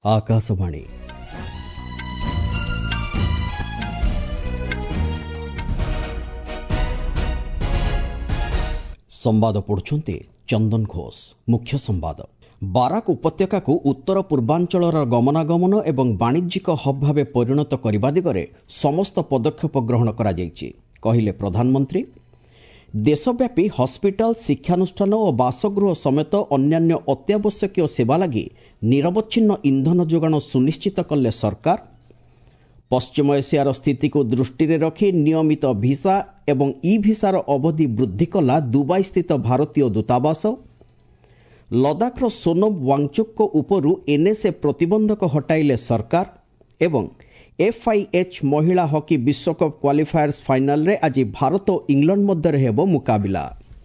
आकाशवाणी संवाद पढ़ुछन्ति चंदन घोष। मुख्य संवाद बाराक उपत्यका को उत्तर पूर्वांचलर गमनागमन एवं वाणिज्यिक हब भाव परिणत करने दिगरे समस्त पदक्षेप ग्रहण करा जायछि कहिले प्रधानमंत्री। देशव्यापी हॉस्पिटल, शिक्षानुष्ठान और बासगृह समेत अन्यान्य अत्यावश्यक सेवा लगी निरवच्छिन्न इंधन जोगाण सुनिश्चित कले सरकार। पश्चिम एशियार स्थिति को दृष्टि रखी नियमित भिसा एवं ई भिसार अवधि वृद्धि कला दुबई स्थित भारतीय दूतावास। लद्दाखर सोनम वांगचुक उपरू एनएसए प्रतिबंधक हटाइले सरकार। एवं FIH महिला हॉकी विश्वकप क्वालिफायर्स फाइनल रे आज भारत और इंग्लैंड मध्य हेबो मुकाबिला।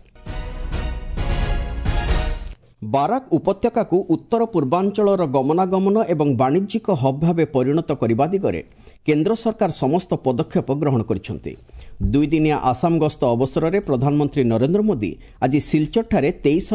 बाराक उपत्यका को उत्तर पूर्वांचलर गमनागमन एवं वाणिज्यिक हब भाव परिणत करने दिगरे केंद्र सरकार समस्त पदक्षेप ग्रहण करिसेंति। 2 दिनिया आसाम गस्त अवसर में प्रधानमंत्री नरेंद्र मोदी आज सिलचर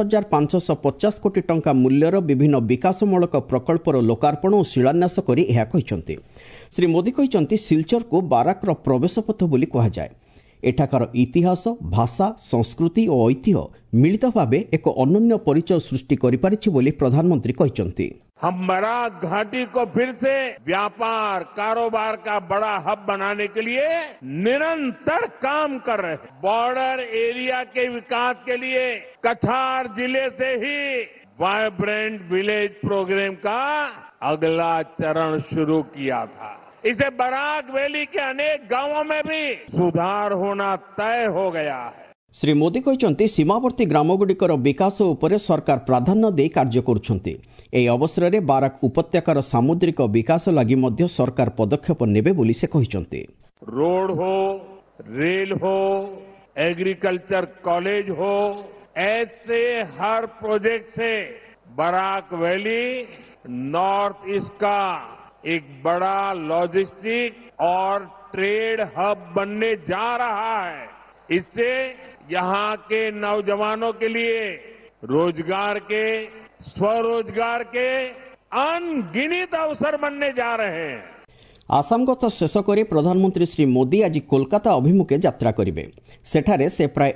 23,550 कोटी टंका मूल्यर विभिन्न विकासमूलक प्रकल्पर लोकार्पण और शिलान्यास करि एहा कहिसेंति। श्री मोदी कहिसेंति सिलचर को बाराकर प्रवेश पथ बोली कहा जाए। एठाकार इतिहास, भाषा, संस्कृति और ऐतिह्य मिलित भावे एक अनन्य परिचय सृष्टि करिपारिछि बोली प्रधानमंत्री कहिसेंति। हम बराक घाटी को फिर से व्यापार कारोबार का बड़ा हब बनाने के लिए निरंतर काम कर रहे हैं। बॉर्डर एरिया के विकास के लिए कछार जिले से ही वाइब्रेंट विलेज प्रोग्राम का अगला चरण शुरू किया था। इसे बराक वैली के अनेक गांवों में भी सुधार होना तय हो गया है। श्री मोदी कहते सीमावर्ती ग्रामगुड़िकर विकास उपरे सरकार प्राधान्य दे कार्य करुछन्ति। एही अवसर में बाराक उपत्यकार सामुद्रिक विकास लगी मध्य सरकार पदक्षेप नेबे बोली से कहिसन्ति। रोड हो, रेल हो, एग्रीकल्चर कॉलेज हो, ऐसे हर प्रोजेक्ट से बराक वैली नॉर्थ ईस्ट का एक बड़ा लॉजिस्टिक और ट्रेड हब बनने जा रहा है। इससे यहाँ के नौजवानों के लिए रोजगार के, स्वरोजगार के अनगिनत अवसर बनने जा रहे हैं। आसाम गत शेष कर प्रधानमंत्री श्री मोदी आज कोलकाता अभिमुखे यात्रा करेंगे। सेठारे से प्राय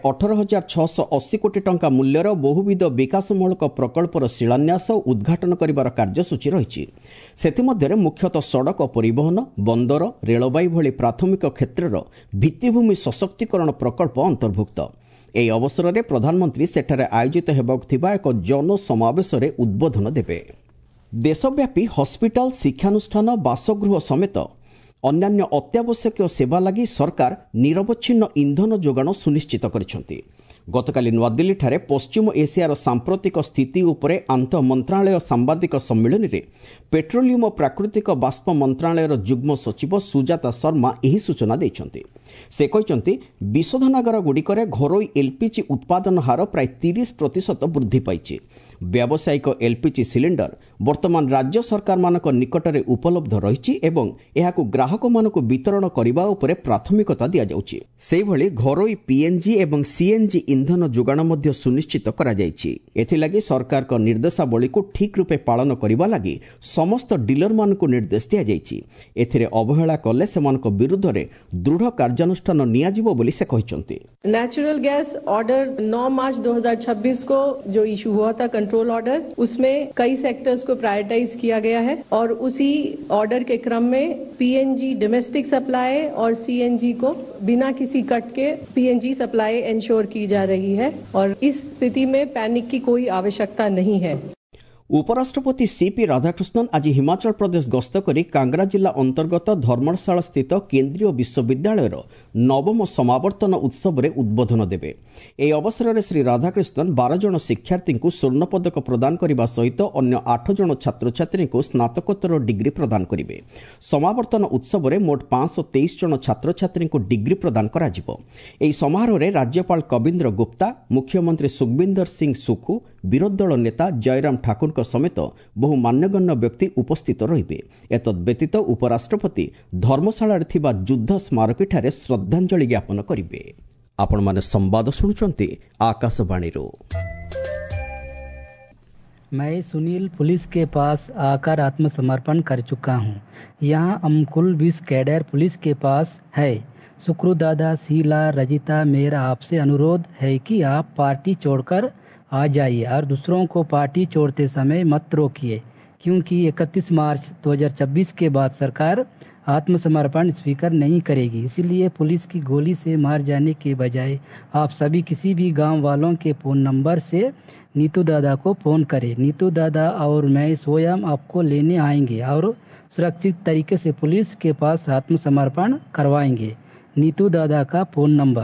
18,680 कोटी टंका मूल्यर बहुविध विकासमूलक प्रकल्पर शिलान्यास और उद्घाटन करिवार कार्यसूची रही। सेतिमध्यरे मुख्यतः सड़क परिवहन, बंदर, रेलबाई भली प्राथमिक क्षेत्रर भित्तिभूमि सशक्तिकरण प्रकल्प अंतर्भुक्त। ଏହି ଅବସରରେ ପ୍ରଧାନମନ୍ତ୍ରୀ ସେଠାରେ ଆୟୋଜିତ ହେବାକୁ ଥିବା ଏକ ଜନସମାବେଶରେ ଉଦ୍ବୋଧନ ଦେବେ। देशव्यापी हॉस्पिटल, शिक्षानुष्ठान, बासगृह समेत अन्यान्य अत्यावश्यक सेवा लगी सरकार निरवच्छिन्न इंधन जोगाण सुनिश्चित करिसेंति। गतकाली नुआदिल्ली ठारे पश्चिम एशियार सांप्रतिक स्थिति उपरे आंतः मंत्रालय सांबादिक सम्मेलन में पेट्रोलियम और प्राकृतिक बाष्प मंत्रालयर जुग्म सचिव सुजाता शर्मा यही सूचना देइछन्ति। से कहते विशोधनागार गुड़िकर घरोई एलपीजी उत्पादन हार प्राय 30% वृद्धि पाई। व्यावसायिक एलपीजी सिलिंडर वर्तमान राज्य सरकार मानक निकटरे उपलब्ध रही एवं एहाकु ग्राहक मानकु वितरण करने उपरे प्राथमिकता दिया जाउछि। सेहि भली घरोई पीएनजी एवं सीएनजी इंधन जोगाण मध्य सुनिश्चित करा जायछि। एथिलागि सरकार को निर्देशावली को ठीक रूपे पालन करबा लागि समस्त डीलर मानकु निर्देश दिया जायछि। एथिरे अवहेला कले सेमानक विरुद्ध रे दृढ़ कार्यानुष्ठान नियाजिबो बोली से कहिसन्ति। नेचुरल गैस ऑर्डर 9 मार्च 2026 को जो इशू हुआ था कंट्रोल ऑर्डर, उसमें कई सेक्टर्स को प्रायोरिटाइज किया गया है और उसी ऑर्डर के क्रम में पीएनजी डोमेस्टिक सप्लाई और सीएनजी को बिना किसी कट के पीएनजी सप्लाई इंश्योर की जा रही है और इस स्थिति में पैनिक की कोई आवश्यकता नहीं है। उपराष्ट्रपति सीपी राधाकृष्णन आज हिमाचल प्रदेश गस्त करी कांगड़ा जिला अंतर्गत धर्मशाला स्थित केंद्रीय विश्वविद्यालय नवम समावर्तन उत्सव में उद्बोधन देवे। ଏହି ଅବସରରେ ଶ୍ରୀ ରାଧାକ୍ରିଷ୍ଣନ 12 ଜଣ ଶିକ୍ଷାର୍ଥୀଙ୍କୁ ସ୍ୱର୍ଣ୍ଣ ପଦକ ପ୍ରଦାନ କରିବା ସହିତ ଅନ୍ୟ 8 ଜଣ ଛାତ୍ରଛାତ୍ରୀଙ୍କୁ ସ୍ନାତକୋତ୍ତର ଡିଗ୍ରୀ ପ୍ରଦାନ କରିବେ। ସମାବର୍ତ୍ତନ ଉତ୍ସବରେ ମୋଟ 523 ଜଣ ଛାତ୍ରଛାତ୍ରୀଙ୍କୁ ଡିଗ୍ରୀ ପ୍ରଦାନ କରାଯିବ। ଏହି ସମାରୋହରେ ରାଜ୍ୟପାଳ କବିନ୍ଦ୍ର ଗୁପ୍ତା, ମୁଖ୍ୟମନ୍ତ୍ରୀ ସୁଖବିନ୍ଦର ସିଂ ସୁଖୁ, ବିରୋଧୀ ଦଳ ନେତା ଜୟରାମ ଠାକୁରଙ୍କ ସମେତ ବହୁ ମାନ୍ୟଗଣ୍ୟ ବ୍ୟକ୍ତି ଉପସ୍ଥିତ ରହିବେ। ଏତଦ୍ ବ୍ୟତୀତ ଉପରାଷ୍ଟ୍ରପତି ଧର୍ମଶାଳାରେ ଥିବା ଯୁଦ୍ଧ ସ୍ମାରକୀଠାରେ ଶ୍ରଦ୍ଧାଞ୍ଜଳି ଜ୍ଞାପନ କରିବେ। ଆପଣମାନେ ସମ୍ବାଦ ଶୁଣୁଛନ୍ତି ଆକାଶବାଣୀରୁ। मैं सुनील पुलिस के पास आकर आत्मसमर्पण कर चुका हूँ। यहाँ अमकुल 20 कैडर पुलिस के पास है। सुक्रू दादा, शीला, रजिता, मेरा आपसे अनुरोध है कि आप पार्टी छोड़कर आ जाइए और दूसरों को पार्टी छोड़ते समय मत रोकिए, क्योंकि 31 मार्च 2026 के बाद सरकार आत्मसमर्पण स्वीकार नहीं करेगी। इसलिए पुलिस की गोली से मार जाने के बजाय आप सभी किसी भी गांव वालों के फ़ोन नंबर से नीतू दादा को फ़ोन करें। नीतू दादा और मैं स्वयं आपको लेने आएंगे और सुरक्षित तरीके से पुलिस के पास आत्मसमर्पण करवाएंगे। नीतू दादा का फ़ोन नंबर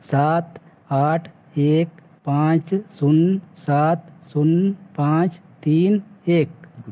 7815070531।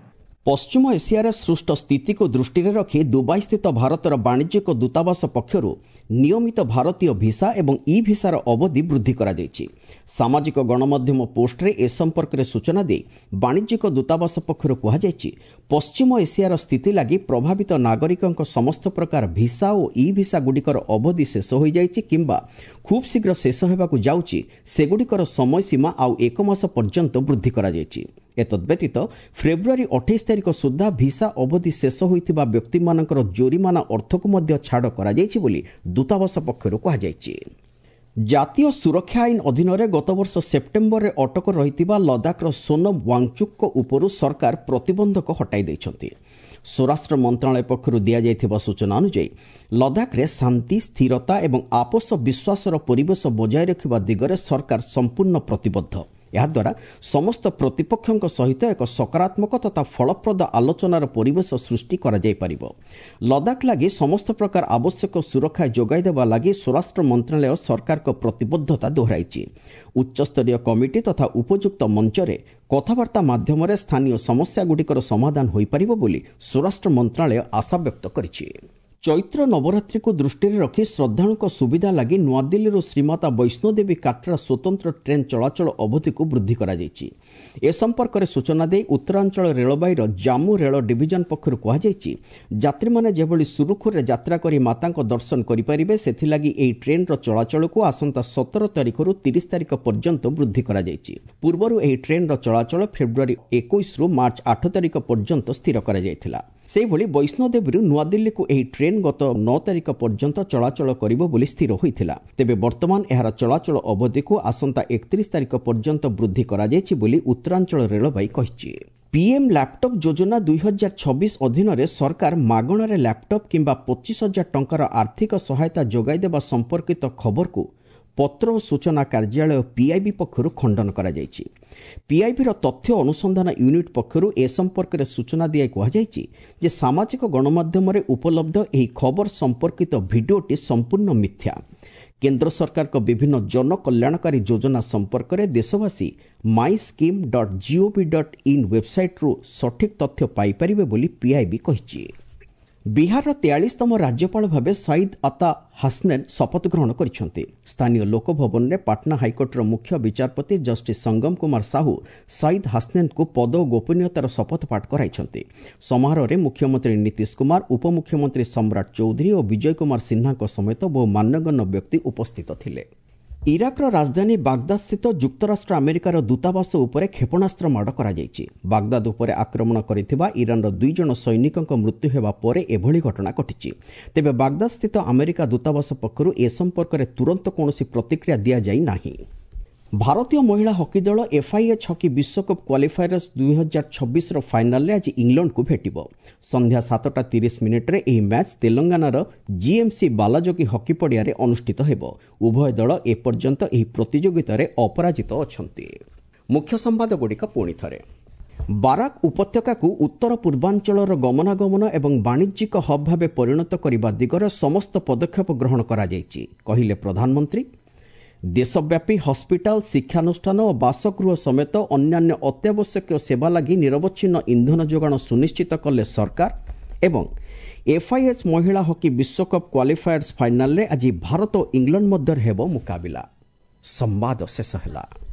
ପଶ୍ଚିମ ଏସିଆରେ ସୃଷ୍ଟ ସ୍ଥିତିକୁ ଦୃଷ୍ଟିରେ ରଖି ଦୁବାଇ ସ୍ଥିତ ଭାରତର ବାଣିଜ୍ୟିକ ଦୂତାବାସ ପକ୍ଷରୁ ନିୟମିତ ଭାରତୀୟ ଭିସା ଏବଂ ଇ ଭିସାର ଅବଧି ବୃଦ୍ଧି କରାଯାଇଛି। ସାମାଜିକ ଗଣମାଧ୍ୟମ ପୋଷ୍ଟରେ ଏ ସମ୍ପର୍କରେ ସୂଚନା ଦେଇ ବାଣିଜ୍ୟିକ ଦୂତାବାସ ପକ୍ଷରୁ କୁହାଯାଇଛି, ପଶ୍ଚିମ ଏସିଆର ସ୍ଥିତି ଲାଗି ପ୍ରଭାବିତ ନାଗରିକଙ୍କ ସମସ୍ତ ପ୍ରକାର ଭିସା ଓ ଇ ଭିସାଗୁଡ଼ିକର ଅବଧି ଶେଷ ହୋଇଯାଇଛି କିମ୍ବା ଖୁବ୍ ଶୀଘ୍ର ଶେଷ ହେବାକୁ ଯାଉଛି। ସେଗୁଡ଼ିକର ସମୟସୀମା ଆଉ 1 ମାସ ପର୍ଯ୍ୟନ୍ତ ବୃଦ୍ଧି କରାଯାଇଛି। ଏତଦ୍ବ୍ୟତୀତ ଫେବୃଆରୀ 28 ତାରିଖ ସୁଦ୍ଧା ଭିସା ଅବଧି ଶେଷ ହୋଇଥିବା ବ୍ୟକ୍ତିମାନଙ୍କର ଜୋରିମାନା ଅର୍ଥକୁ ମଧ୍ୟ ଛାଡ଼ କରାଯାଇଛି ବୋଲି ଦୂତାବାସ ପକ୍ଷରୁ କୁହାଯାଇଛି। ଜାତୀୟ ସୁରକ୍ଷା ଆଇନ ଅଧୀନରେ ଗତବର୍ଷ ସେପ୍ଟେମ୍ବରରେ ଅଟକ ରହିଥିବା ଲଦାଖର ସୋନମ ୱାଙ୍ଗଚୁକ୍ଙ୍କ ଉପରୁ ସରକାର ପ୍ରତିବନ୍ଧକ ହଟାଇ ଦେଇଛନ୍ତି। ସ୍ୱରାଷ୍ଟ୍ର ମନ୍ତ୍ରଣାଳୟ ପକ୍ଷରୁ ଦିଆଯାଇଥିବା ସୂଚନା ଅନୁଯାୟୀ ଲଦାଖରେ ଶାନ୍ତି, ସ୍ଥିରତା ଏବଂ ଆପୋଷ ବିଶ୍ୱାସର ପରିବେଶ ବଜାୟ ରଖିବା ଦିଗରେ ସରକାର ସମ୍ପୂର୍ଣ୍ଣ ପ୍ରତିବଦ୍ଧ। ଏହାଦ୍ୱାରା ସମସ୍ତ ପ୍ରତିପକ୍ଷଙ୍କ ସହିତ ଏକ ସକାରାତ୍ମକ ତଥା ଫଳପ୍ରଦ ଆଲୋଚନାର ପରିବେଶ ସୃଷ୍ଟି କରାଯାଇପାରିବ। ଲଦାଖ ଲାଗି ସମସ୍ତ ପ୍ରକାର ଆବଶ୍ୟକ ସୁରକ୍ଷା ଯୋଗାଇ ଦେବା ଲାଗି ସ୍ୱରାଷ୍ଟ୍ର ମନ୍ତ୍ରଣାଳୟ ସରକାରଙ୍କ ପ୍ରତିବଦ୍ଧତା ଦୋହରାଇଛି। ଉଚ୍ଚସ୍ତରୀୟ କମିଟି ତଥା ଉପଯୁକ୍ତ ମଞ୍ଚରେ କଥାବାର୍ତ୍ତା ମାଧ୍ୟମରେ ସ୍ଥାନୀୟ ସମସ୍ୟାଗୁଡ଼ିକର ସମାଧାନ ହୋଇପାରିବ ବୋଲି ସ୍ୱରାଷ୍ଟ୍ର ମନ୍ତ୍ରଣାଳୟ ଆଶାବ୍ୟକ୍ତ କରିଛି। ଚୈତ୍ର ନବରାତ୍ରିକୁ ଦୃଷ୍ଟିରେ ରଖି ଶ୍ରଦ୍ଧାଳୁଙ୍କ ସୁବିଧା ଲାଗି ନୂଆଦିଲ୍ଲୀରୁ ଶ୍ରୀମାତା ବୈଷ୍ଣୋଦେବୀ କାଟ୍ରା ସ୍ୱତନ୍ତ୍ର ଟ୍ରେନ୍ ଚଳାଚଳ ଅବଧିକୁ ବୃଦ୍ଧି କରାଯାଇଛି। ଏ ସମ୍ପର୍କରେ ସୂଚନା ଦେଇ ଉତ୍ତରାଞ୍ଚଳ ରେଳବାଇର ଜାମ୍ମୁ ରେଳ ଡିଭିଜନ ପକ୍ଷରୁ କୁହାଯାଇଛି, ଯାତ୍ରୀମାନେ ଯେଭଳି ସୁରୁଖୁରୁରେ ଯାତ୍ରା କରି ମାତାଙ୍କ ଦର୍ଶନ କରିପାରିବେ ସେଥିଲାଗି ଏହି ଟ୍ରେନ୍ର ଚଳାଚଳକୁ ଆସନ୍ତା 17 ତାରିଖରୁ 30 ତାରିଖ ପର୍ଯ୍ୟନ୍ତ ବୃଦ୍ଧି କରାଯାଇଛି। ପୂର୍ବରୁ ଏହି ଟ୍ରେନ୍ର ଚଳାଚଳ ଫେବୃଆରୀ 21ରୁ ମାର୍ଚ୍ଚ 8 ତାରିଖ ପର୍ଯ୍ୟନ୍ତ ସ୍ଥିର କରାଯାଇଥିଲା। ସେହିଭଳି ବୈଷ୍ଣୋଦେବୀରୁ ନୂଆଦିଲ୍ଲୀକୁ ଏହି ଟ୍ରେନ୍ ଗତ 9 ତାରିଖ ପର୍ଯ୍ୟନ୍ତ ଚଳାଚଳ କରିବ ବୋଲି ସ୍ଥିର ହୋଇଥିଲା। ତେବେ ବର୍ତ୍ତମାନ ଏହାର ଚଳାଚଳ ଅବଧିକୁ ଆସନ୍ତା 31 ତାରିଖ ପର୍ଯ୍ୟନ୍ତ ବୃଦ୍ଧି କରାଯାଇଛି ବୋଲି ଉତ୍ତରାଞ୍ଚଳ ରେଳବାଇ କହିଛି। ପିଏମ୍ ଲ୍ୟାପଟପ୍ ଯୋଜନା 2026 ଅଧୀନରେ ସରକାର ମାଗଣାରେ ଲ୍ୟାପଟପ୍ କିମ୍ବା 25,000 ଟଙ୍କାର ଆର୍ଥିକ ସହାୟତା ଯୋଗାଇ ଦେବା ସମ୍ପର୍କିତ ଖବରକୁ ପତ୍ର ଓ ସୂଚନା କାର୍ଯ୍ୟାଳୟ ପିଆଇବି ପକ୍ଷରୁ ଖଣ୍ଡନ କରାଯାଇଛି। ପିଆଇବିର ତଥ୍ୟ ଅନୁସନ୍ଧାନ ୟୁନିଟ୍ ପକ୍ଷରୁ ଏ ସମ୍ପର୍କରେ ସୂଚନା ଦିଆଇ କୁହାଯାଇଛି ଯେ ସାମାଜିକ ଗଣମାଧ୍ୟମରେ ଉପଲବ୍ଧ ଏହି ଖବର ସମ୍ପର୍କିତ ଭିଡିଓଟି ସମ୍ପୂର୍ଣ୍ଣ ମିଥ୍ୟା। କେନ୍ଦ୍ର ସରକାରଙ୍କ ବିଭିନ୍ନ ଜନକଲ୍ୟାଣକାରୀ ଯୋଜନା ସମ୍ପର୍କରେ ଦେଶବାସୀ myscheme.gov.in ୱେବସାଇଟ୍ରୁ ସଠିକ୍ ତଥ୍ୟ ପାଇପାରିବେ ବୋଲି ପିଆଇବି କହିଛି। ବିହାରର 43ତମ ରାଜ୍ୟପାଳ ଭାବେ ସଇଦ୍ ଆତା ହାସନେନ୍ ଶପଥ ଗ୍ରହଣ କରିଛନ୍ତି। ସ୍ଥାନୀୟ ଲୋକଭବନରେ ପାଟନା ହାଇକୋର୍ଟର ମୁଖ୍ୟ ବିଚାରପତି ଜଷ୍ଟିସ୍ ସଙ୍ଗମ କୁମାର ସାହୁ ସଇଦ୍ ହାସନେନ୍ଙ୍କୁ ପଦ ଓ ଗୋପନୀୟତାର ଶପଥପାଠ କରାଇଛନ୍ତି। ସମାରୋହରେ ମୁଖ୍ୟମନ୍ତ୍ରୀ ନୀତିଶ କୁମାର, ଉପମୁଖ୍ୟମନ୍ତ୍ରୀ ସମ୍ରାଟ ଚୌଧୁରୀ ଓ ବିଜୟ କୁମାର ସିହ୍ନାଙ୍କ ସମେତ ବହୁ ମାନ୍ୟଗଣ୍ୟ ବ୍ୟକ୍ତି ଉପସ୍ଥିତ ଥିଲେ। ଇରାକର ରାଜଧାନୀ ବାଗଦାଦସ୍ଥିତ ଯୁକ୍ତରାଷ୍ଟ୍ର ଆମେରିକାର ଦୂତାବାସ ଉପରେ କ୍ଷେପଣାସ୍ତ୍ର ମାଡ଼ କରାଯାଇଛି। ବାଗଦାଦ ଉପରେ ଆକ୍ରମଣ କରିଥିବା ଇରାନର 2 ଜଣ ସୈନିକଙ୍କ ମୃତ୍ୟୁ ହେବା ପରେ ଏଭଳି ଘଟଣା ଘଟିଛି। ତେବେ ବାଗଦାଦସ୍ଥିତ ଆମେରିକା ଦୂତାବାସ ପକ୍ଷରୁ ଏ ସମ୍ପର୍କରେ ତୁରନ୍ତ କୌଣସି ପ୍ରତିକ୍ରିୟା ଦିଆଯାଇ ନାହିଁ। ଭାରତୀୟ ମହିଳା ହକି ଦଳ ଏଫ୍ଆଇଏଚ୍ ହକି ବିଶ୍ୱକପ୍ କ୍ୱାଲିଫାୟର୍ସ 2026ର ଫାଇନାଲରେ ଆଜି ଇଂଲଣ୍ଡକୁ ଭେଟିବ। ସନ୍ଧ୍ୟା 7:30ରେ ଏହି ମ୍ୟାଚ୍ ତେଲଙ୍ଗାନାର ଜିଏମ୍ସି ବାଲାଜୋଗି ହକି ପଡ଼ିଆରେ ଅନୁଷ୍ଠିତ ହେବ। ଉଭୟ ଦଳ ଏପର୍ଯ୍ୟନ୍ତ ଏହି ପ୍ରତିଯୋଗିତାରେ ଅପରାଜିତ ଅଛନ୍ତି। ମୁଖ୍ୟ ସମ୍ବାଦଗୁଡ଼ିକ ପୁଣି ଥରେ। ବାରାକ୍ ଉପତ୍ୟକାକୁ ଉତ୍ତର ପୂର୍ବାଞ୍ଚଳର ଗମନାଗମନ ଏବଂ ବାଣିଜ୍ୟିକ ହବ୍ ଭାବେ ପରିଣତ କରିବା ଦିଗରେ ସମସ୍ତ ପଦକ୍ଷେପ ଗ୍ରହଣ କରାଯାଇଛି, କହିଲେ ପ୍ରଧାନମନ୍ତ୍ରୀ। ଦେଶବ୍ୟାପୀ ହସ୍ପିଟାଲ, ଶିକ୍ଷାନୁଷ୍ଠାନ ଓ ବାସଗୃହ ସମେତ ଅନ୍ୟାନ୍ୟ ଅତ୍ୟାବଶ୍ୟକୀୟ ସେବା ଲାଗି ନିରବଚ୍ଛିନ୍ନ ଇନ୍ଧନ ଯୋଗାଣ ସୁନିଶ୍ଚିତ କଲେ ସରକାର। ଏବଂ ଏଫ୍ଆଇଏଚ୍ ମହିଳା ହକି ବିଶ୍ୱକପ୍ କ୍ୱାଲିଫାୟର୍ସ ଫାଇନାଲରେ ଆଜି ଭାରତ ଓ ଇଂଲଣ୍ଡ ମଧ୍ୟରେ ହେବ ମୁକାବିଲା। ସମ୍ବାଦ ଶେଷ ହେଲା।